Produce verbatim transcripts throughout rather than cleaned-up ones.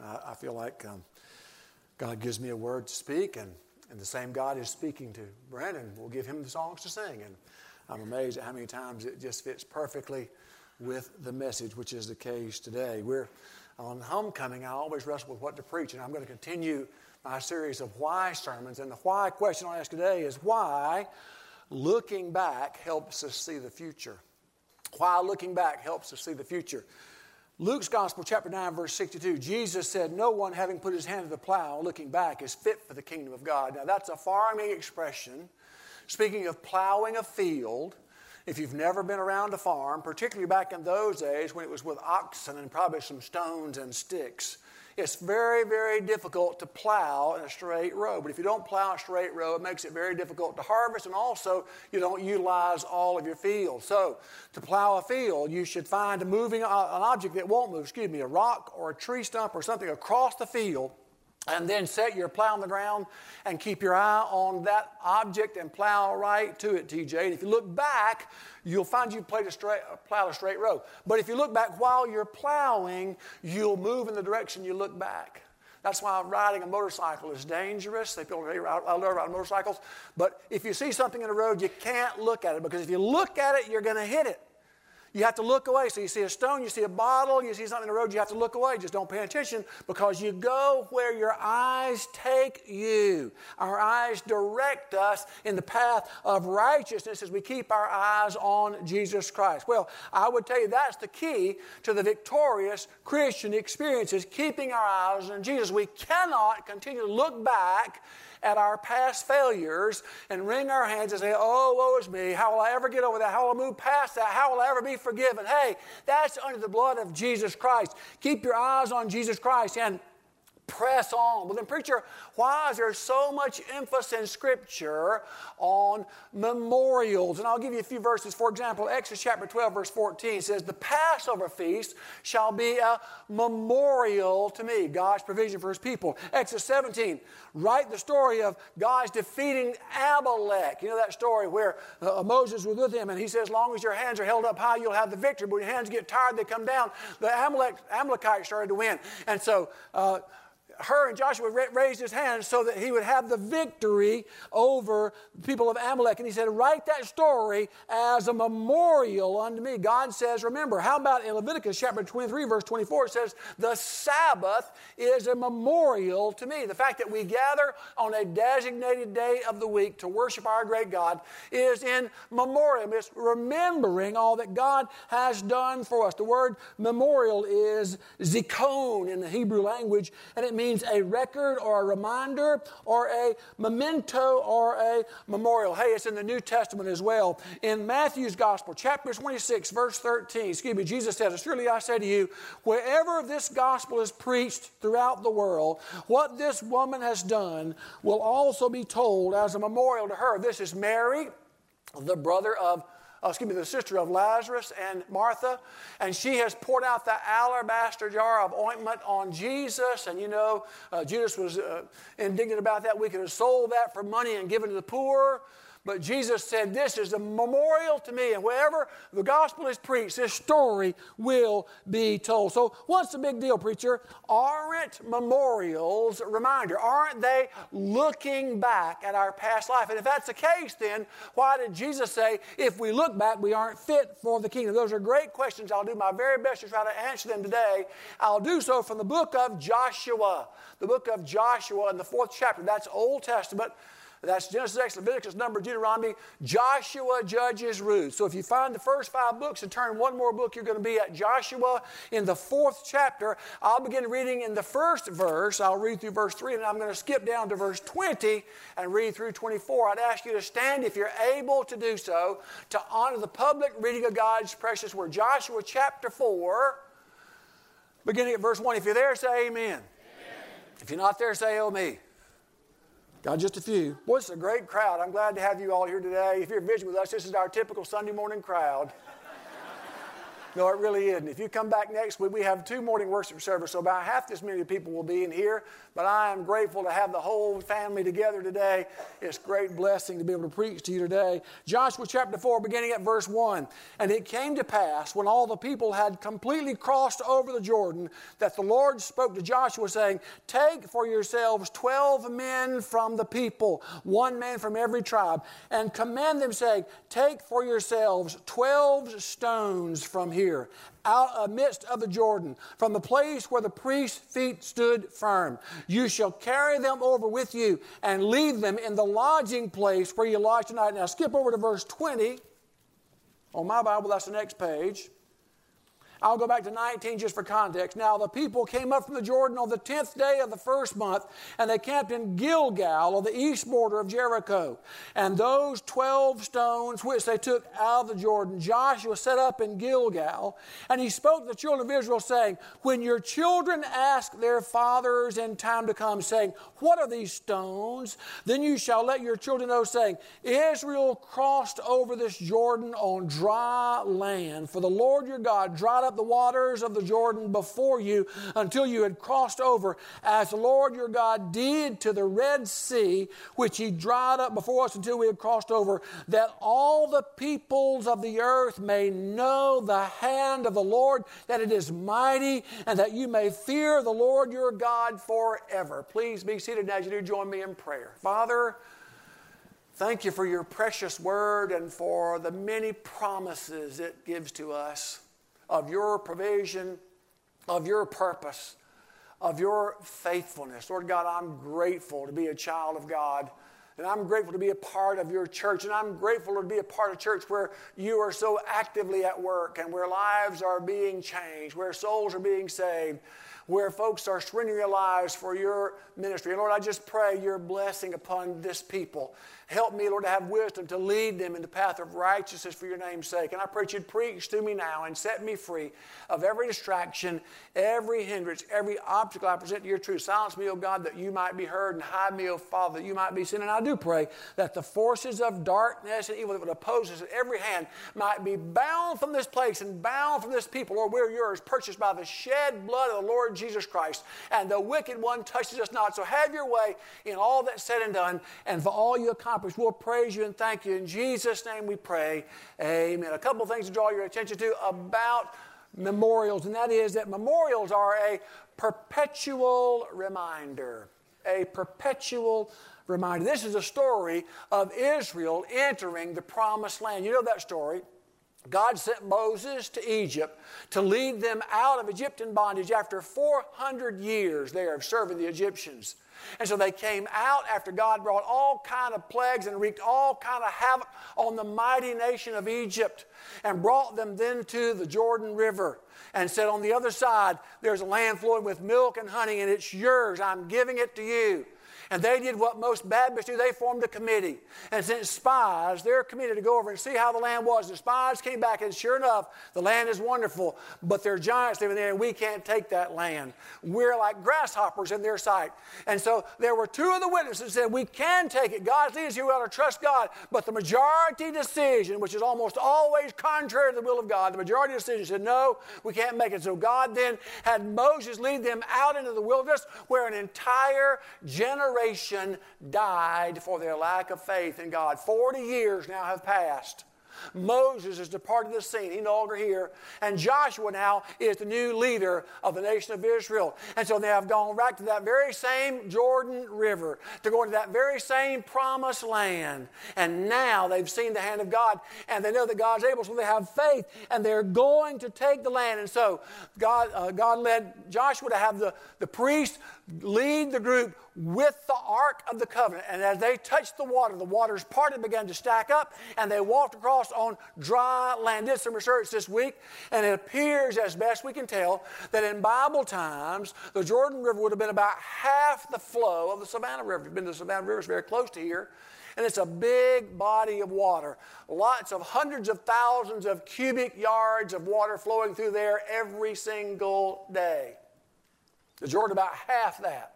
I, I feel like um, God gives me a word to speak, and, and the same God is speaking to Brandon. We'll give him the songs to sing. And I'm amazed at how many times it just fits perfectly with the message, which is the case today. We're on homecoming. I always wrestle with what to preach, and I'm going to continue my series of why sermons. And the why question I'll ask today is why looking back helps us see the future. Why looking back helps us see the future. Luke's Gospel, chapter nine, verse sixty-two, Jesus said, "No one having put his hand to the plow, looking back, is fit for the kingdom of God." Now, that's a farming expression. Speaking of plowing a field, if you've never been around a farm, particularly back in those days when it was with oxen and probably some stones and sticks, it's very, very difficult to plow in a straight row. But if you don't plow a straight row, it makes it very difficult to harvest, and also you don't utilize all of your field. So to plow a field, you should find a moving, uh, an object that won't move, excuse me, a rock or a tree stump or something across the field, and then set your plow on the ground and keep your eye on that object and plow right to it, T J. And if you look back, you'll find you played a straight, plowed a straight row. But if you look back while you're plowing, you'll move in the direction you look back. That's why riding a motorcycle is dangerous. They feel I love riding motorcycles. But if you see something in the road, you can't look at it, because if you look at it, you're going to hit it. You have to look away. So you see a stone, you see a bottle, you see something in the road, you have to look away. Just don't pay attention, because you go where your eyes take you. Our eyes direct us in the path of righteousness as we keep our eyes on Jesus Christ. Well, I would tell you that's the key to the victorious Christian experience, is keeping our eyes on Jesus. We cannot continue to look back at our past failures and wring our hands and say, "Oh, woe is me. How will I ever get over that? How will I move past that? How will I ever be forgiven?" Hey, that's under the blood of Jesus Christ. Keep your eyes on Jesus Christ and press on. Well then, preacher, why is there so much emphasis in Scripture on memorials? And I'll give you a few verses. For example, Exodus chapter twelve, verse fourteen says, "The Passover feast shall be a memorial to me," God's provision for His people. Exodus seventeen, write the story of God's defeating Amalek. You know that story where uh, Moses was with him, and he says, "As long as your hands are held up high, you'll have the victory. But when your hands get tired, they come down." The Amalek, Amalekites started to win. And so, uh, Her and Joshua raised his hands so that he would have the victory over the people of Amalek. And he said, "Write that story as a memorial unto me." God says, remember, how about in Leviticus chapter twenty-three, verse twenty-four, it says, "The Sabbath is a memorial to me." The fact that we gather on a designated day of the week to worship our great God is in memoriam. It's remembering all that God has done for us. The word memorial is zikon in the Hebrew language, and it means a record or a reminder or a memento or a memorial. Hey, it's in the New Testament as well. In Matthew's Gospel, chapter twenty-six, verse thirteen, excuse me, Jesus says, "Surely I say to you, wherever this gospel is preached throughout the world, what this woman has done will also be told as a memorial to her." This is Mary, the brother of Oh, excuse me, the sister of Lazarus and Martha, and she has poured out the alabaster jar of ointment on Jesus. And you know, uh, Judas was uh, indignant about that. We could have sold that for money and given to the poor. But Jesus said, "This is a memorial to me, and wherever the gospel is preached, this story will be told." So what's the big deal, preacher? Aren't memorials a reminder? Aren't they looking back at our past life? And if that's the case, then why did Jesus say, if we look back, we aren't fit for the kingdom? Those are great questions. I'll do my very best to try to answer them today. I'll do so from the book of Joshua. The book of Joshua in the fourth chapter. That's Old Testament. That's Genesis, Exodus, Leviticus, Numbers, Deuteronomy, Joshua, Judges, Ruth. So if you find the first five books and turn one more book, you're going to be at Joshua in the fourth chapter. I'll begin reading in the first verse. I'll read through verse three, and I'm going to skip down to verse twenty and read through twenty-four. I'd ask you to stand, if you're able to do so, to honor the public reading of God's precious word. Joshua chapter four, beginning at verse one. If you're there, say amen. Amen. If you're not there, say oh me. Got just a few. Boy, it's a great crowd. I'm glad to have you all here today. If you're visiting with us, this is our typical Sunday morning crowd. No, it really isn't. If you come back next week, we have two morning worship services, so about half this many people will be in here. But I am grateful to have the whole family together today. It's a great blessing to be able to preach to you today. Joshua chapter four, beginning at verse one. And it came to pass, when all the people had completely crossed over the Jordan, that the Lord spoke to Joshua, saying, Take for yourselves twelve men from the people, one man from every tribe, and command them, saying, Take for yourselves twelve stones from here, out amidst of the Jordan, from the place where the priest's feet stood firm. You shall carry them over with you and leave them in the lodging place where you lodge tonight. Now skip over to verse twenty. On my Bible, that's the next page. I'll go back to nineteen just for context. Now the people came up from the Jordan on the tenth day of the first month, and they camped in Gilgal on the east border of Jericho. And those twelve stones which they took out of the Jordan, Joshua set up in Gilgal. And he spoke to the children of Israel, saying, When your children ask their fathers in time to come, saying, What are these stones? Then you shall let your children know, saying, Israel crossed over this Jordan on dry land. For the Lord your God dried up the waters of the Jordan before you until you had crossed over, as the Lord your God did to the Red Sea, which he dried up before us until we had crossed over, that all the peoples of the earth may know the hand of the Lord, that it is mighty, and that you may fear the Lord your God forever. Please be seated as you do join me in prayer. Father, thank you for your precious word and for the many promises it gives to us of your provision, of your purpose, of your faithfulness. Lord God, I'm grateful to be a child of God, and I'm grateful to be a part of your church, and I'm grateful to be a part of a church where you are so actively at work and where lives are being changed, where souls are being saved, where folks are surrendering their lives for your ministry. And Lord, I just pray your blessing upon this people. Help me, Lord, to have wisdom to lead them in the path of righteousness for your name's sake. And I pray that you'd preach to me now and set me free of every distraction, every hindrance, every obstacle I present to your truth. Silence me, O God, that you might be heard, and hide me, O Father, that you might be seen. And I do pray that the forces of darkness and evil that would oppose us at every hand might be bound from this place and bound from this people. Lord, we're yours, purchased by the shed blood of the Lord Jesus Christ. And the wicked one touches us not. So have your way in all that's said and done, and for all you accomplish. We'll praise you and thank you. In Jesus' name we pray. Amen. A couple of things to draw your attention to about memorials, and that is that memorials are a perpetual reminder. A perpetual reminder. This is a story of Israel entering the promised land. You know that story. God sent Moses to Egypt to lead them out of Egyptian bondage after four hundred years there of serving the Egyptians. And so they came out after God brought all kind of plagues and wreaked all kind of havoc on the mighty nation of Egypt, and brought them then to the Jordan River and said, on the other side, there's a land flowing with milk and honey, and it's yours. I'm giving it to you. And they did what most Baptists do. They formed a committee and sent spies, their committee, to go over and see how the land was. The spies came back, and sure enough, the land is wonderful, but there are giants living there, and we can't take that land. We're like grasshoppers in their sight. And so there were two of the witnesses that said, we can take it. God's leaders here, we ought to trust God. But the majority decision, which is almost always contrary to the will of God, the majority decision said, no, we can't make it. So God then had Moses lead them out into the wilderness, where an entire generation died for their lack of faith in God. Forty years now have passed. Moses has departed the scene. He's no longer here. And Joshua now is the new leader of the nation of Israel. And so they have gone back to that very same Jordan River to go into that very same promised land. And now they've seen the hand of God, and they know that God's able, so they have faith, and they're going to take the land. And so God, uh, God led Joshua to have the, the priest lead the group with the Ark of the Covenant. And as they touched the water, the waters parted and began to stack up, and they walked across on dry land. Did some research this week, and it appears, as best we can tell, that in Bible times, the Jordan River would have been about half the flow of the Savannah River. If you've been to the Savannah River, it's very close to here. And it's a big body of water. Lots of hundreds of thousands of cubic yards of water flowing through there every single day. The Jordan, about half that.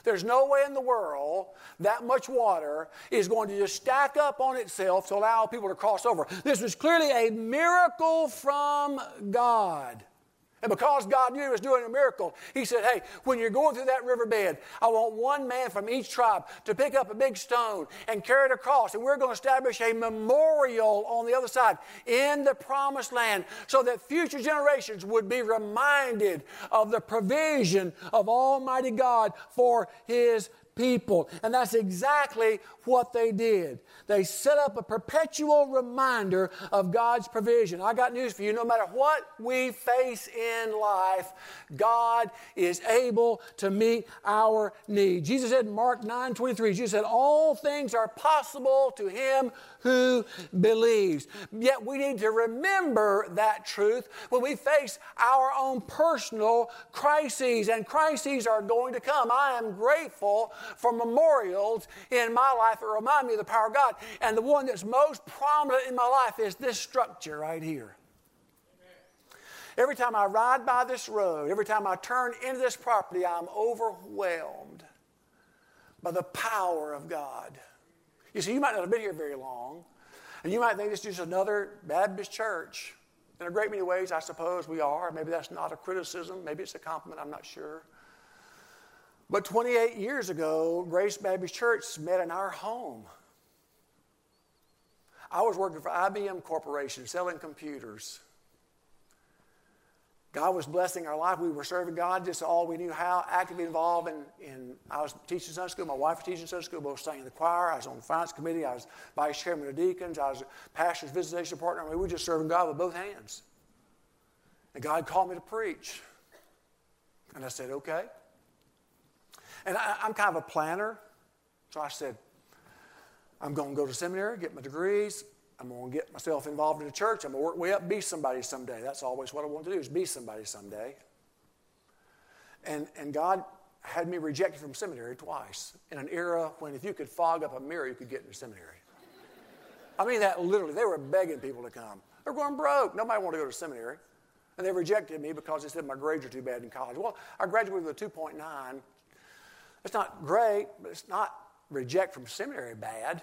There's no way in the world that much water is going to just stack up on itself to allow people to cross over. This was clearly a miracle from God. And because God knew He was doing a miracle, He said, hey, when you're going through that riverbed, I want one man from each tribe to pick up a big stone and carry it across. And we're going to establish a memorial on the other side in the promised land so that future generations would be reminded of the provision of Almighty God for His people. And that's exactly what they did. They set up a perpetual reminder of God's provision. I got news for you. No matter what we face in life, God is able to meet our need. Jesus said in Mark nine twenty-three, Jesus said, all things are possible to him who believes. Yet we need to remember that truth when we face our own personal crises. And crises are going to come. I am grateful for memorials in my life that remind me of the power of God. And the one that's most prominent in my life is this structure right here. Every time I ride by this road, every time I turn into this property, I'm overwhelmed by the power of God. You see, you might not have been here very long, and you might think this is just another Baptist church. In a great many ways, I suppose we are. Maybe that's not a criticism. Maybe it's a compliment. I'm not sure. But twenty-eight years ago, Grace Baptist Church met in our home. I was working for I B M Corporation, selling computers. God was blessing our life. We were serving God just all we knew how, actively involved in, in I was teaching Sunday school, my wife was teaching Sunday school, both sang in the choir, I was on the finance committee, I was vice chairman of deacons, I was a pastor's visitation partner. I mean, we were just serving God with both hands. And God called me to preach. And I said, okay. And I, I'm kind of a planner, so I said, I'm going to go to seminary, get my degrees. I'm going to get myself involved in the church. I'm going to work way up, be somebody someday. That's always what I want to do, is be somebody someday. And, and God had me rejected from seminary twice in an era when if you could fog up a mirror, you could get into seminary. I mean that literally. They were begging people to come. They're going broke. Nobody wanted to go to seminary. And they rejected me because they said my grades are too bad in college. Well, I graduated with a two point nine. It's not great, but it's not reject from seminary bad.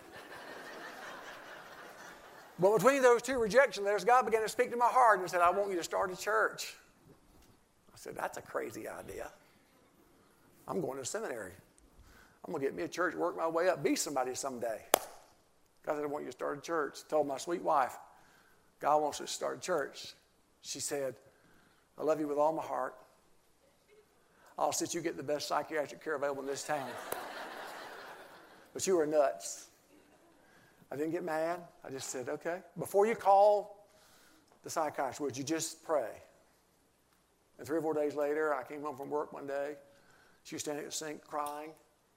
But between those two rejection letters, God began to speak to my heart and said, I want you to start a church. I said, that's a crazy idea. I'm going to seminary. I'm going to get me a church, work my way up, be somebody someday. God said, I want you to start a church. I told my sweet wife, God wants us to start a church. She said, I love you with all my heart. I'll sit you get the best psychiatric care available in this town. But you are nuts. I didn't get mad. I just said, okay. Before you call the psychiatrist, would you just pray? And three or four days later, I came home from work one day. She was standing at the sink crying.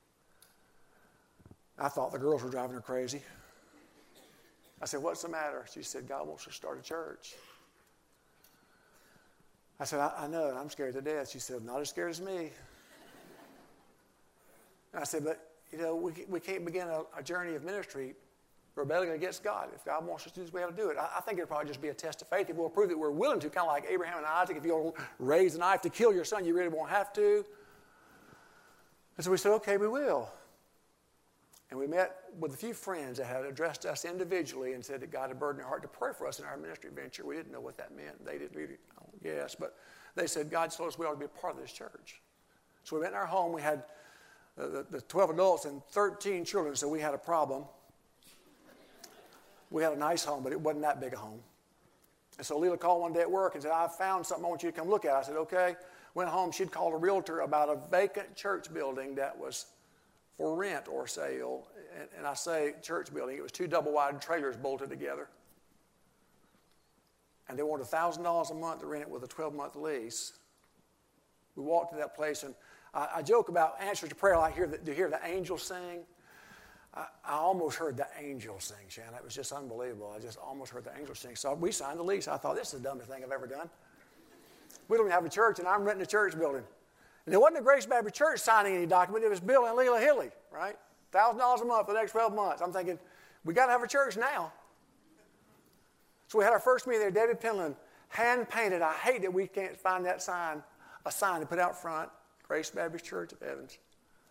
I thought the girls were driving her crazy. I said, what's the matter? She said, God wants us to start a church. I said, I, I know, I'm scared to death. She said, not as scared as me. And I said, but, you know, we, we can't begin a, a journey of ministry rebelling against God. If God wants us to do this, we have to do it. I, I think it'll probably just be a test of faith. If we'll prove that we're willing to, kind of like Abraham and Isaac, if you'll raise a knife to kill your son, you really won't have to. And so we said, okay, we will. And we met with a few friends that had addressed us individually and said that God had burdened their heart to pray for us in our ministry venture. We didn't know what that meant. They didn't really, I don't guess. But they said, God told us we ought to be a part of this church. So we went in our home. We had uh, the, the twelve adults and thirteen children, so we had a problem. We had a nice home, but it wasn't that big a home. And so Leela called one day at work and said, I found something I want you to come look at. I said, okay. Went home. She'd called a realtor about a vacant church building that was for rent or sale. And, and I say church building. It was two double-wide trailers bolted together. And they wanted one thousand dollars a month to rent it with a twelve-month lease. We walked to that place, and I, I joke about answers to prayer like hear the, to hear the angels sing. I, I almost heard the angels sing, Shannon. It was just unbelievable. I just almost heard the angels sing. So we signed the lease. I thought, this is the dumbest thing I've ever done. We don't even have a church, and I'm renting a church building. And it wasn't a Grace Baptist Church signing any document. It was Bill and Leela Hilly, right? one thousand dollars a month for the next twelve months. I'm thinking, we got to have a church now. So we had our first meeting there. David Penland, hand-painted. I hate that we can't find that sign, a sign to put out front, Grace Baptist Church of Evans.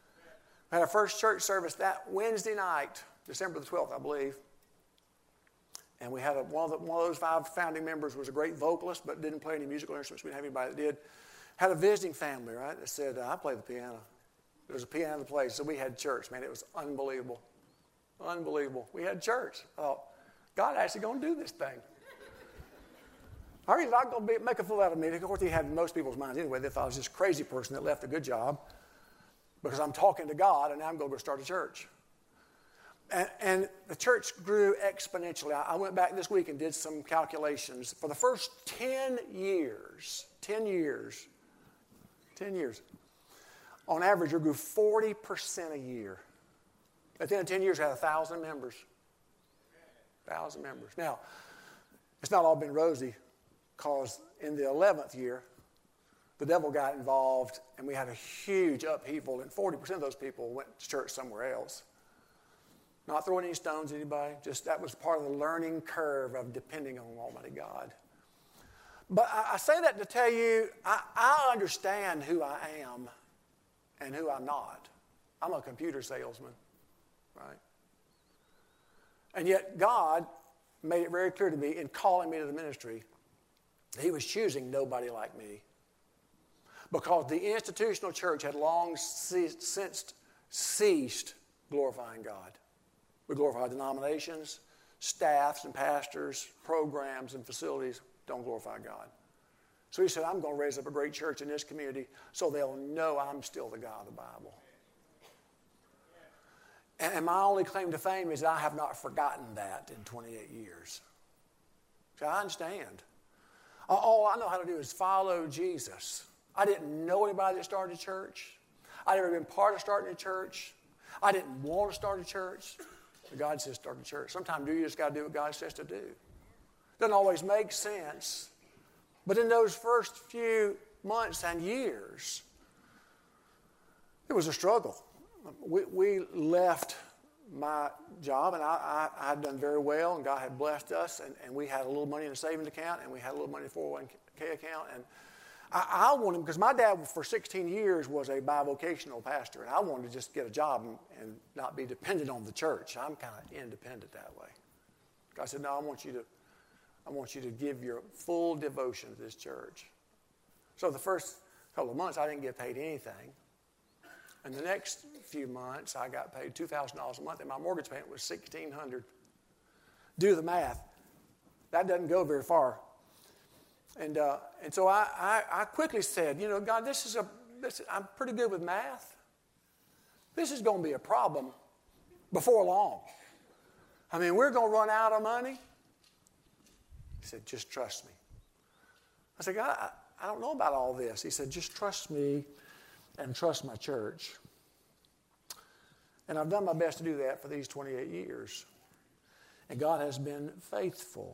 We had our first church service that Wednesday night, December the twelfth, I believe. And we had a, one, of the, one of those five founding members was a great vocalist, but didn't play any musical instruments. We didn't have anybody that did. Had a visiting family, right, that said, I play the piano. There was a piano in the place, so we had church. Man, it was unbelievable. Unbelievable. We had church. I thought, God actually going to do this thing. I heard he's not going to make a fool out of me. Of course, he had in most people's minds anyway. They thought I was this crazy person that left a good job because I'm talking to God, and now I'm going to go start a church. And, and the church grew exponentially. I, I went back this week and did some calculations. For the first ten years, ten years, ten years, on average, it grew forty percent a year. At the end of ten years, we had one thousand members. one thousand members. Now, it's not all been rosy, because in the eleventh year, the devil got involved, and we had a huge upheaval, and forty percent of those people went to church somewhere else. Not throwing any stones at anybody, just that was part of the learning curve of depending on Almighty God. But I, I say that to tell you, I, I understand who I am and who I'm not. I'm a computer salesman, right? And yet God made it very clear to me in calling me to the ministry that he was choosing nobody like me. Because the institutional church had long ceased, since ceased glorifying God. We glorify denominations, staffs and pastors, programs and facilities don't glorify God. So he said, I'm going to raise up a great church in this community so they'll know I'm still the God of the Bible. And my only claim to fame is that I have not forgotten that in twenty-eight years. So I understand. All I know how to do is follow Jesus. I didn't know anybody that started a church. I'd never been part of starting a church. I didn't want to start a church. But God says start a church. Sometimes you just got to do what God says to do. Doesn't always make sense. But in those first few months and years, it was a struggle. We, we left my job, and I, I, I had done very well, and God had blessed us, and, and we had a little money in a savings account, and we had a little money in a four oh one k account, and I, I wanted, because my dad for sixteen years was a bivocational pastor, and I wanted to just get a job and, and not be dependent on the church. I'm kind of independent that way. God said, no, I want you to, I want you to give your full devotion to this church. So the first couple of months, I didn't get paid anything. And the next few months, I got paid two thousand dollars a month, and my mortgage payment was sixteen hundred dollars. Do the math. That doesn't go very far. And uh, and so I, I, I quickly said, you know, God, this is a this, I'm pretty good with math. This is going to be a problem before long. I mean, we're going to run out of money. He said, just trust me. I said, God, I, I don't know about all this. He said, just trust me and trust my church. And I've done my best to do that for these twenty-eight years. And God has been faithful.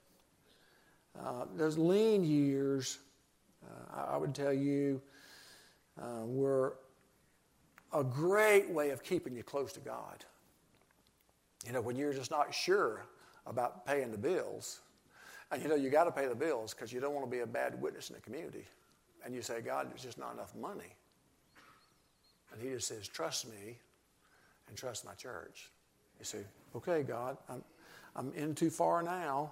Uh, those lean years, uh, I, I would tell you, uh, were a great way of keeping you close to God. You know, when you're just not sure about paying the bills, and you know you got to pay the bills because you don't want to be a bad witness in the community, and you say, God, there's just not enough money. And he just says, trust me and trust my church. You say, okay, God, I'm, I'm in too far now.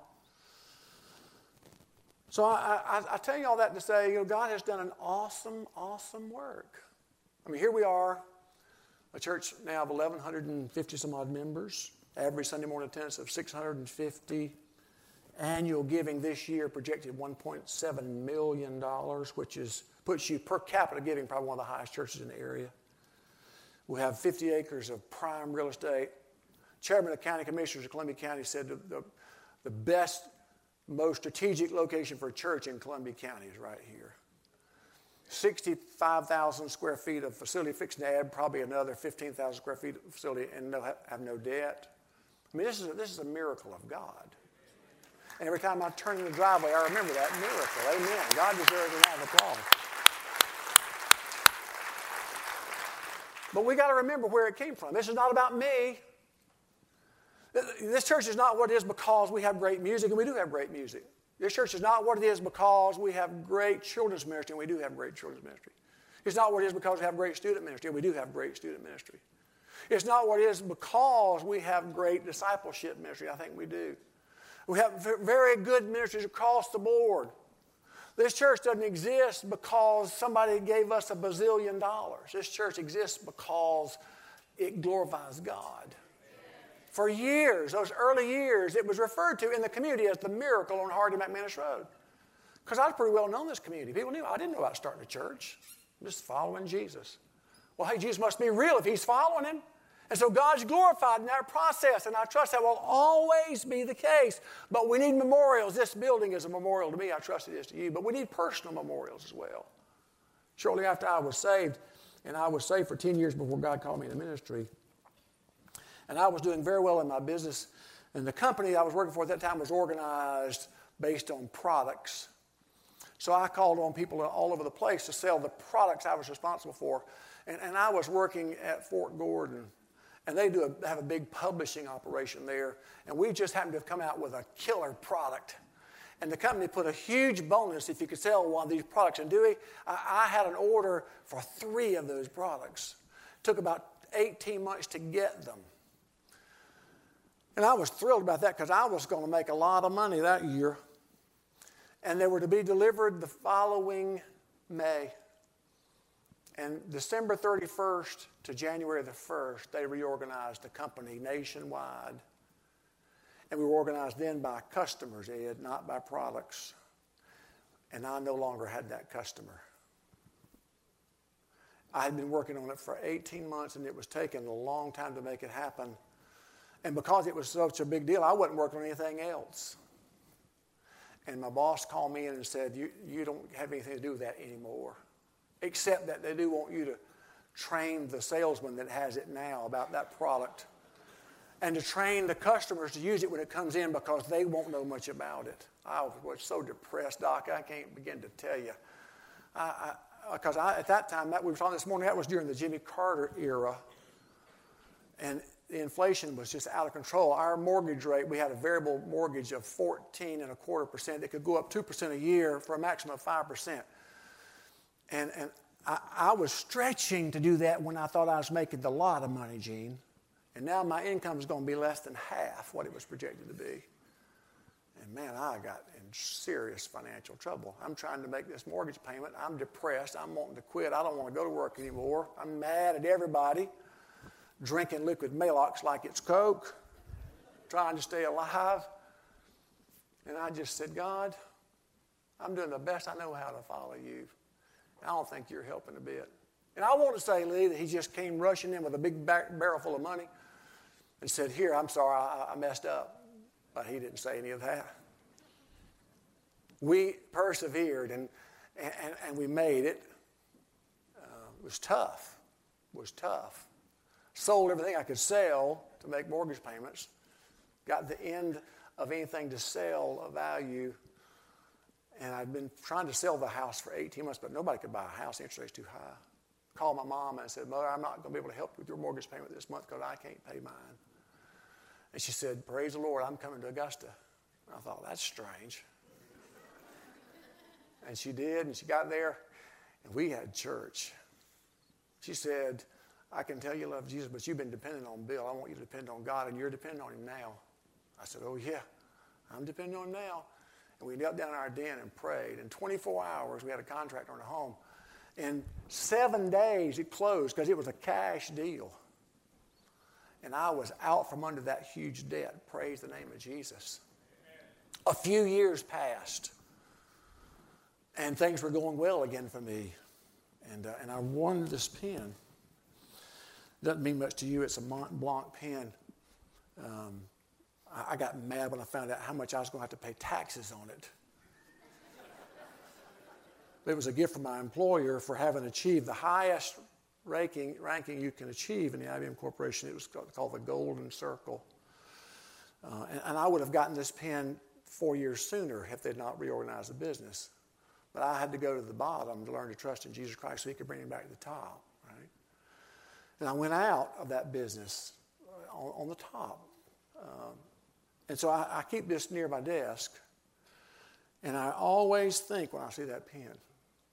So I, I, I tell you all that to say, you know, God has done an awesome, awesome work. I mean, here we are, a church now of eleven fifty some odd members, average Sunday morning attendance of six hundred fifty, annual giving this year projected one point seven million dollars, which is puts you per capita giving probably one of the highest churches in the area. We have fifty acres of prime real estate. Chairman of County Commissioners of Columbia County said the, the, the best, most strategic location for a church in Columbia County is right here. sixty-five thousand square feet of facility, fixing to add probably another fifteen thousand square feet of facility, and no, have no debt. I mean, this is, a, this is a miracle of God. And every time I turn in the driveway, I remember that miracle. Amen. God deserves a round of applause. But we got to remember where it came from. This is not about me. This church is not what it is because we have great music, and we do have great music. This church is not what it is because we have great children's ministry, and we do have great children's ministry. It's not what it is because we have great student ministry. We do have great student ministry. It's not what it is because we have great discipleship ministry. I think we do. We have very good ministries across the board. This church doesn't exist because somebody gave us a bazillion dollars. This church exists because it glorifies God. For years, those early years, it was referred to in the community as the miracle on Hardy McManus Road. Because I was pretty well known in this community. People knew I didn't know about starting a church. I'm just following Jesus. Well, hey, Jesus must be real if he's following him. And so God's glorified in that process, and I trust that will always be the case. But we need memorials. This building is a memorial to me. I trust it is to you. But we need personal memorials as well. Shortly after I was saved, and I was saved for ten years before God called me into ministry, and I was doing very well in my business, and the company I was working for at that time was organized based on products. So I called on people all over the place to sell the products I was responsible for. And, and I was working at Fort Gordon. And they do a, have a big publishing operation there. And we just happened to have come out with a killer product. And the company put a huge bonus if you could sell one of these products. And Dewey, I, I had an order for three of those products. It took about eighteen months to get them. And I was thrilled about that because I was going to make a lot of money that year. And they were to be delivered the following May. And December thirty-first to January the first, they reorganized the company nationwide. And we were organized then by customers, Ed, not by products. And I no longer had that customer. I had been working on it for eighteen months, and it was taking a long time to make it happen. And because it was such a big deal, I wasn't working on anything else. And my boss called me in and said, you, you don't have anything to do with that anymore. Except that they do want you to train the salesman that has it now about that product. And to train the customers to use it when it comes in because they won't know much about it. I was so depressed, Doc, I can't begin to tell you. Because I, I, at that time, that we were talking this morning, that was during the Jimmy Carter era. And the inflation was just out of control. Our mortgage rate, we had a variable mortgage of fourteen and a quarter percent. It could go up two percent a year for a maximum of five percent. And, and I, I was stretching to do that when I thought I was making a lot of money, Gene. And now my income is going to be less than half what it was projected to be. And man, I got in serious financial trouble. I'm trying to make this mortgage payment. I'm depressed. I'm wanting to quit. I don't want to go to work anymore. I'm mad at everybody. Drinking liquid Maalox like it's Coke. Trying to stay alive. And I just said, God, I'm doing the best I know how to follow you. I don't think you're helping a bit. And I want to say, Lee, that he just came rushing in with a big barrel full of money and said, here, I'm sorry, I, I messed up. But he didn't say any of that. We persevered, and, and, and we made it. Uh, it was tough. It was tough. Sold everything I could sell to make mortgage payments. Got the end of anything to sell of value. And I'd been trying to sell the house for eighteen months, but nobody could buy a house. The interest rate's too high. Called my mom and said, Mother, I'm not going to be able to help you with your mortgage payment this month because I can't pay mine. And she said, praise the Lord, I'm coming to Augusta. And I thought, that's strange. And she did, and she got there, and we had church. She said, I can tell you love Jesus, but you've been dependent on Bill. I want you to depend on God, and you're dependent on him now. I said, oh, yeah, I'm dependent on him now. And we knelt down in our den and prayed. In twenty-four hours, we had a contract on a home. In seven days, it closed because it was a cash deal. And I was out from under that huge debt. Praise the name of Jesus. A few years passed. And things were going well again for me. And, uh, and I wanted this pen. Doesn't mean much to you. It's a Mont Blanc pen. Um, I, I got mad when I found out how much I was going to have to pay taxes on it. It was a gift from my employer for having achieved the highest ranking, ranking you can achieve in the I B M Corporation. It was called the Golden Circle. Uh, and, and I would have gotten this pen four years sooner if they'd not reorganized the business. But I had to go to the bottom to learn to trust in Jesus Christ so he could bring me back to the top. Right? And I went out of that business on, on the top. Um, and so I, I keep this near my desk. And I always think when I see that pen,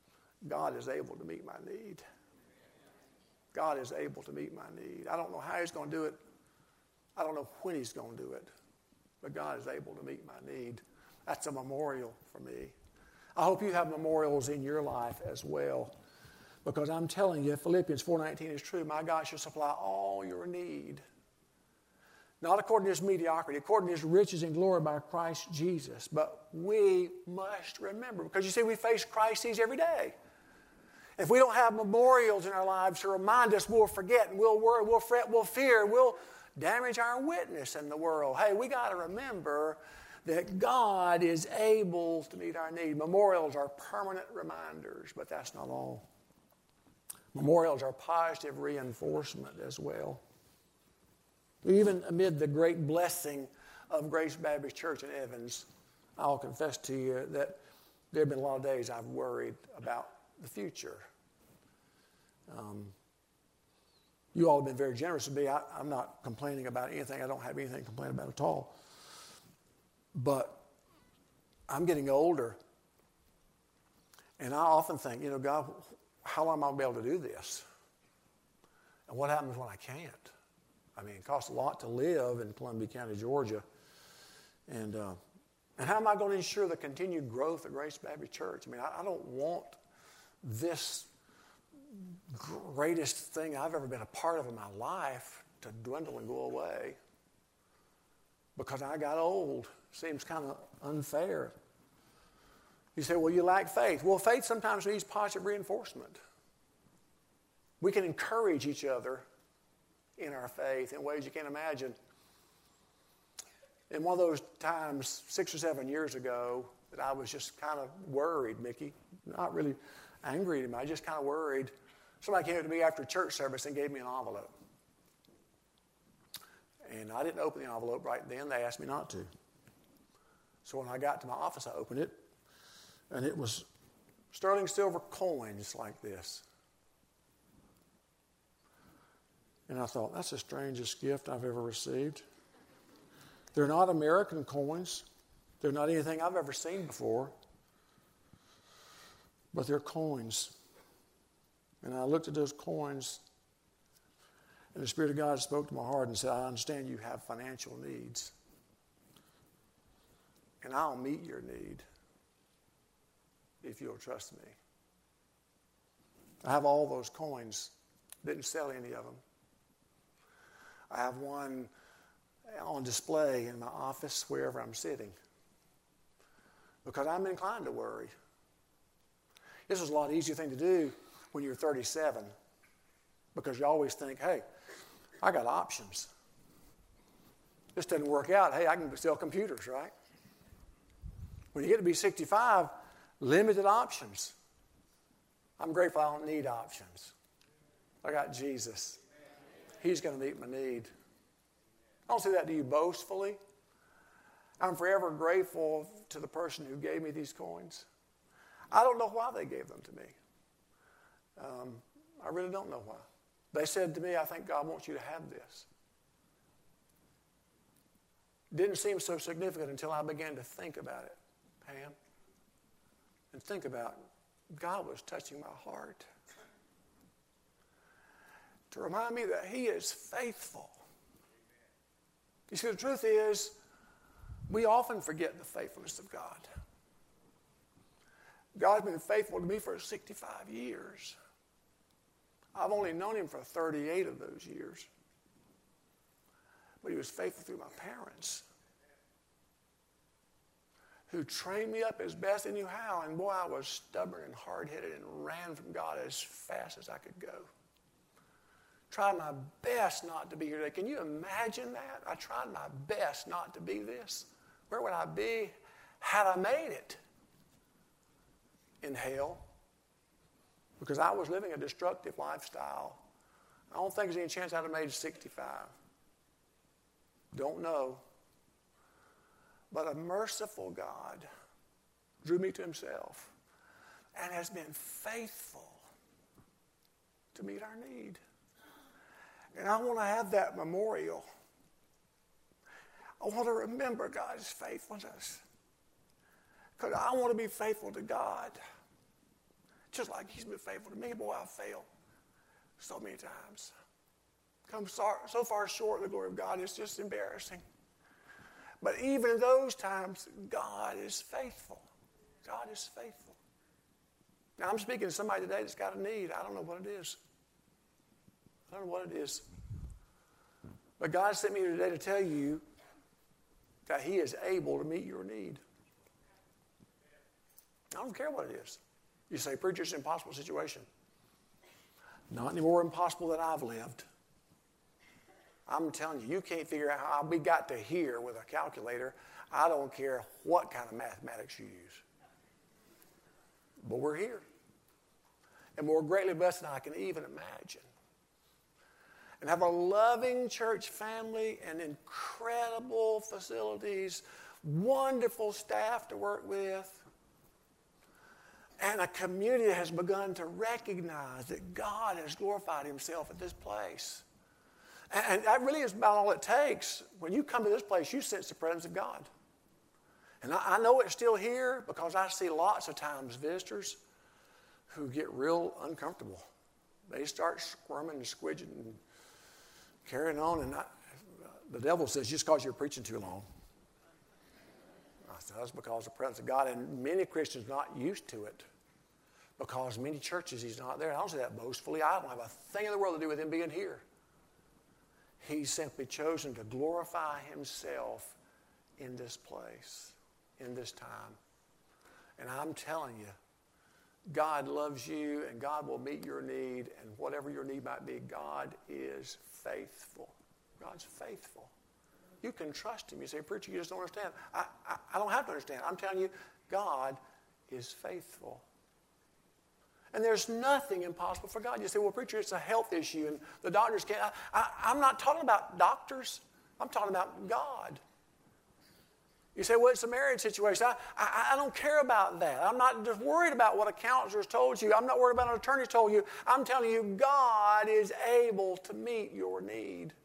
God is able to meet my need. God is able to meet my need. I don't know how he's going to do it. I don't know when he's going to do it. But God is able to meet my need. That's a memorial for me. I hope you have memorials in your life as well. Because I'm telling you, Philippians four nineteen is true. My God shall supply all your need. Not according to his mediocrity, according to his riches and glory by Christ Jesus. But we must remember, because you see, we face crises every day. If we don't have memorials in our lives to remind us, we'll forget and we'll worry, we'll fret, we'll fear, we'll damage our witness in the world. Hey, we got to remember that God is able to meet our need. Memorials are permanent reminders, but that's not all. Memorials are positive reinforcement as well. Even amid the great blessing of Grace Baptist Church in Evans, I'll confess to you that there have been a lot of days I've worried about the future. Um, you all have been very generous with me. I, I'm not complaining about anything. I don't have anything to complain about at all. But I'm getting older. And I often think, you know, God, how long am I going to be able to do this? And what happens when I can't? I mean, it costs a lot to live in Columbia County, Georgia. And uh, and how am I going to ensure the continued growth of Grace Baptist Church? I mean, I, I don't want this greatest thing I've ever been a part of in my life to dwindle and go away. Because I got old. Seems kind of unfair. You say, well, you lack faith. Well, faith sometimes needs positive reinforcement. We can encourage each other in our faith in ways you can't imagine. In one of those times, six or seven years ago, that I was just kind of worried, Mickey. Not really angry at him. I just kind of worried. Somebody came up to me after church service and gave me an envelope. And I didn't open the envelope right then. They asked me not to. So when I got to my office, I opened it. And it was sterling silver coins like this. And I thought, that's the strangest gift I've ever received. They're not American coins. They're not anything I've ever seen before. But they're coins. And I looked at those coins, and the Spirit of God spoke to my heart and said, I understand you have financial needs. And I'll meet your need if you'll trust me. I have all those coins. Didn't sell any of them. I have one on display in my office wherever I'm sitting. Because I'm inclined to worry. This is a lot easier thing to do when you're thirty-seven. Because you always think, hey, I got options. This doesn't work out. Hey, I can sell computers, right? When you get to be sixty-five, limited options. I'm grateful I don't need options. I got Jesus. He's going to meet my need. I don't say that to you boastfully. I'm forever grateful to the person who gave me these coins. I don't know why they gave them to me. Um, I really don't know why. They said to me, I think God wants you to have this. Didn't seem so significant until I began to think about it, Pam. And think about God was touching my heart to remind me that He is faithful. You see, the truth is, we often forget the faithfulness of God. God's been faithful to me for sixty-five years. I've only known Him for thirty-eight of those years. But He was faithful through my parents, who trained me up as best they knew how. And boy, I was stubborn and hard-headed and ran from God as fast as I could go. Tried my best not to be here today. Can you imagine that? I tried my best not to be this. Where would I be had I made it? In hell. Because I was living a destructive lifestyle. I don't think there's any chance I'd have made it sixty-five. Don't know. But a merciful God drew me to Himself and has been faithful to meet our need. And I want to have that memorial. I want to remember God's faithfulness. Because I want to be faithful to God. Just like he's been faithful to me. Boy, I've failed so many times. Come so, so far short of the glory of God, it's just embarrassing. But even in those times, God is faithful. God is faithful. Now, I'm speaking to somebody today that's got a need. I don't know what it is. I don't know what it is. But God sent me here today to tell you that he is able to meet your need. I don't care what it is. You say, preacher, it's an impossible situation. Not any more impossible than I've lived. I'm telling you, you can't figure out how we got to here with a calculator. I don't care what kind of mathematics you use. But we're here. And we're greatly blessed than I can even imagine. And have a loving church family and incredible facilities, wonderful staff to work with, and a community that has begun to recognize that God has glorified himself at this place. And that really is about all it takes. When you come to this place, you sense the presence of God. And I know it's still here because I see lots of times visitors who get real uncomfortable. They start squirming and squidging and carrying on. And I, the devil says, just because you're preaching too long. I said, that's because of the presence of God. And many Christians not used to it because many churches he's not there. I don't say that boastfully. I don't have a thing in the world to do with him being here. He's simply chosen to glorify himself in this place, in this time. And I'm telling you, God loves you and God will meet your need, and whatever your need might be, God is faithful. God's faithful. You can trust him. You say, preacher, you just don't understand. I, I, I don't have to understand. I'm telling you, God is faithful. And there's nothing impossible for God. You say, well, preacher, it's a health issue, and the doctors can't. I, I, I'm not talking about doctors. I'm talking about God. You say, well, it's a marriage situation. I, I, I don't care about that. I'm not just worried about what a counselor's told you. I'm not worried about what an attorney's told you. I'm telling you, God is able to meet your need.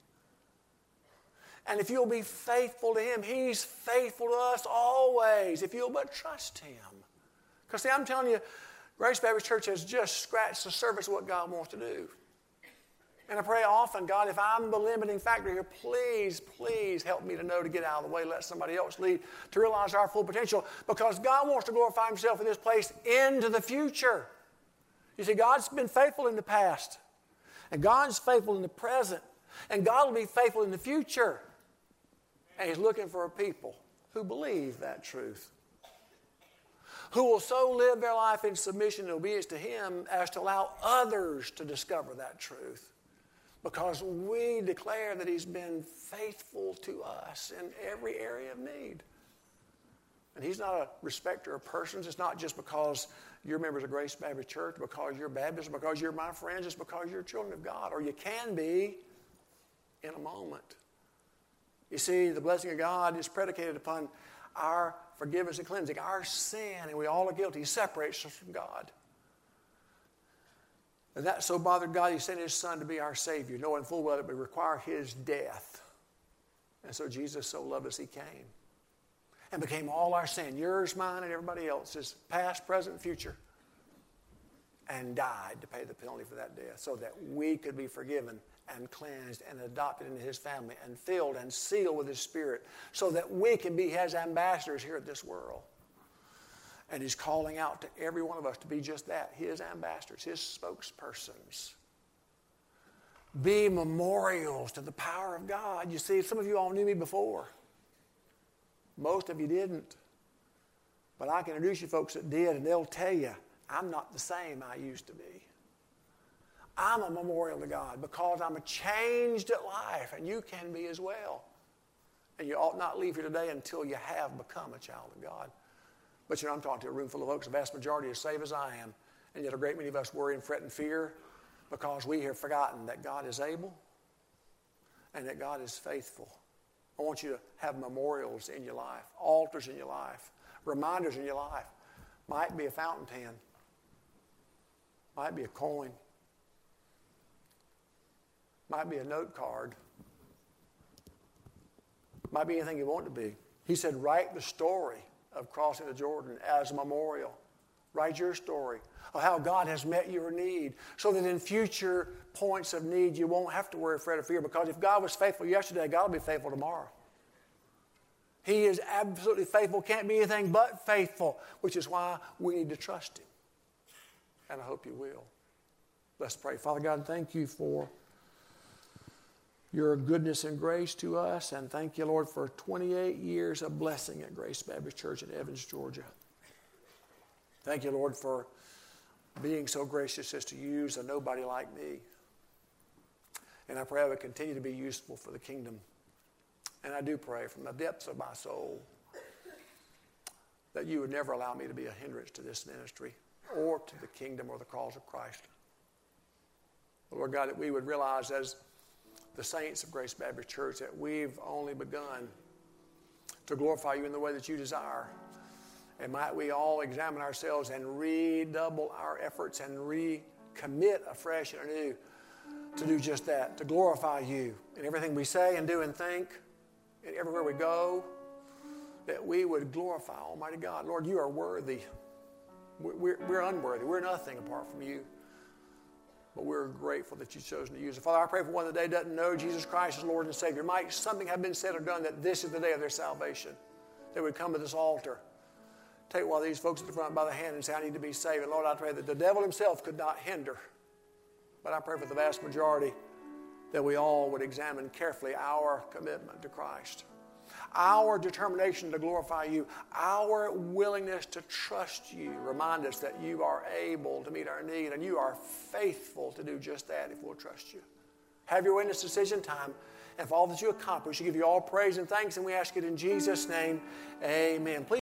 And if you'll be faithful to him, he's faithful to us always, if you'll but trust him. Because, see, I'm telling you, Grace Baptist Church has just scratched the surface of what God wants to do. And I pray often, God, if I'm the limiting factor here, please, please help me to know to get out of the way, let somebody else lead, to realize our full potential. Because God wants to glorify himself in this place into the future. You see, God's been faithful in the past. And God's faithful in the present. And God will be faithful in the future. And he's looking for a people who believe that truth, who will so live their life in submission and obedience to him as to allow others to discover that truth. Because we declare that he's been faithful to us in every area of need. And he's not a respecter of persons. It's not just because you're members of Grace Baptist Church, because you're Baptist, because you're my friends, it's because you're children of God. Or you can be in a moment. You see, the blessing of God is predicated upon our forgiveness and cleansing. Our sin, and we all are guilty, separates us from God. And that so bothered God, he sent his Son to be our Savior, knowing full well it would require his death. And so Jesus so loved us, he came and became all our sin, yours, mine, and everybody else's, past, present, future, and died to pay the penalty for that death so that we could be forgiven and cleansed and adopted into his family and filled and sealed with his Spirit so that we can be his ambassadors here at this world. And he's calling out to every one of us to be just that, his ambassadors, his spokespersons. Be memorials to the power of God. You see, some of you all knew me before. Most of you didn't. But I can introduce you folks that did, and they'll tell you, I'm not the same I used to be. I'm a memorial to God because I'm a changed life, and you can be as well. And you ought not leave here today until you have become a child of God. But you know, I'm talking to a room full of folks, the vast majority as saved as I am, and yet a great many of us worry and fret and fear because we have forgotten that God is able and that God is faithful. I want you to have memorials in your life, altars in your life, reminders in your life. Might be a fountain pen, might be a coin, might be a note card. Might be anything you want it to be. He said, write the story of crossing the Jordan as a memorial. Write your story of how God has met your need so that in future points of need you won't have to worry, fret, or fear, because if God was faithful yesterday, God will be faithful tomorrow. He is absolutely faithful, can't be anything but faithful, which is why we need to trust Him. And I hope you will. Let's pray. Father God, thank you for your goodness and grace to us, and thank you, Lord, for twenty-eight years of blessing at Grace Baptist Church in Evans, Georgia. Thank you, Lord, for being so gracious as to use a nobody like me. And I pray I would continue to be useful for the kingdom. And I do pray from the depths of my soul that you would never allow me to be a hindrance to this ministry or to the kingdom or the cause of Christ. Lord God, that we would realize as the saints of Grace Baptist Church that we've only begun to glorify you in the way that you desire. And might we all examine ourselves and redouble our efforts and recommit afresh and anew to do just that, to glorify you in everything we say and do and think, and everywhere we go, that we would glorify Almighty God. Lord, you are worthy. We're, we're unworthy. We're nothing apart from you. But we're grateful that you've chosen to use it. Father, I pray for one today doesn't know Jesus Christ as Lord and Savior. Might something have been said or done that this is the day of their salvation. They would come to this altar, take one of these folks at the front by the hand and say, I need to be saved. And Lord, I pray that the devil himself could not hinder. But I pray for the vast majority that we all would examine carefully our commitment to Christ, our determination to glorify you, our willingness to trust you. Remind us that you are able to meet our need, and you are faithful to do just that if we'll trust you. Have your way in this decision time, and for all that you accomplish, we give you all praise and thanks, and we ask it in Jesus' name. Amen. Please